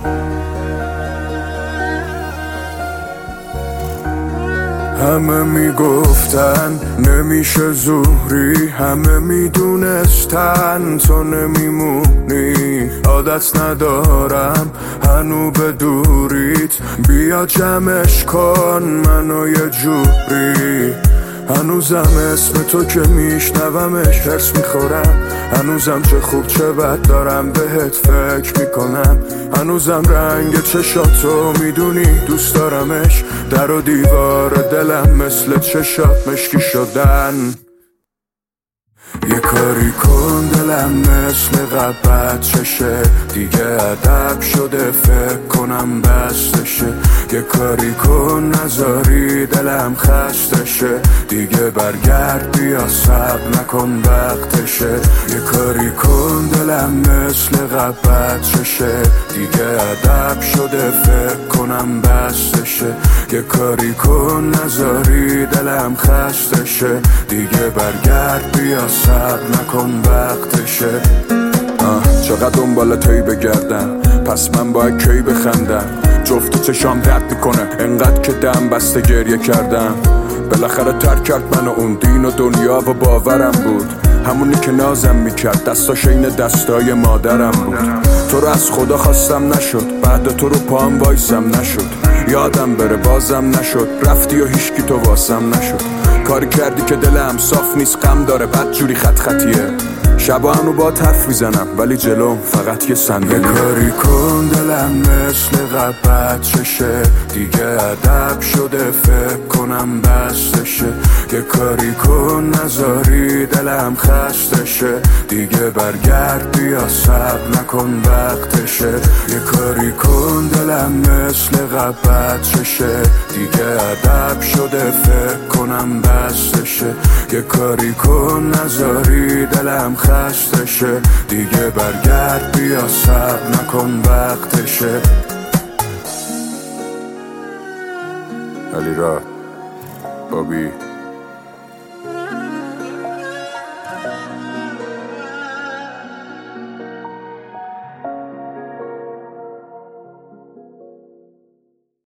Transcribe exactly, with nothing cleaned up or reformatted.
همه میگفتن نمیشه زوری، همه میدونستن تو نمیمونی. عادت ندارم هنو به دوریت، بیا جمعش کن منو یه جوری. هنوزم اسم تو که میشنومش حرص میخورم، هنوزم چه خوب چه بد دارم بهت فکر میکنم. هنوزم رنگ چشاتو میدونی دوست دارمش، در و دیوار دلم مثل چشات مشکی شدن. یه کاری کن دلم مثل قبط چشه، دیگه ادب شده فکر کنم بستشه. یه کاری کن نذاری دلم خستشه، دیگه برگرد بیا صبر نکن وقتشه. یه کاری کن دلم مثل قبط چشه، دیگه ادب شده فکر کنم بستشه. یه کاری کن نذاری دلم خستشه، دیگه برگرد بیا صبر نکن وقتشه. چقدر دنبال توی بگردم، پس من باید کی بخندم؟ جفت چشام درد میکنه انقدر که دم بسته گریه کردم. بالاخره ترک کرد منو اون دین و دنیا و باورم بود، همونی که نازم میکرد دستاش این دستای مادرم بود. تو رو از خدا خواستم نشد، بعد تو رو پام وایسم نشد. یادم بره بازم نشد، رفتی و هیچکی تو واسم نشد. کاری کردی که دلم صاف نیست، غم داره بد جوری خط خطیه. شبا هنو با حرف میزنم ولی جلوم فقط یه صندلی. یه کاری کن دلم مثل قبط چشه، دیگه ادب شده فکر کنم بستشه. یه کاری کن نذاری دلم خستشه، دیگه برگرد بیا صبر نکن وقتشه. یه کاری کن دلم مثل قبط چشه، دیگه ادب شده فکر کنم بستشه. یه کاری کن نذاری دلم خستشه، دیگه برگرد بیا صبر نکن وقتشه. علی را بابی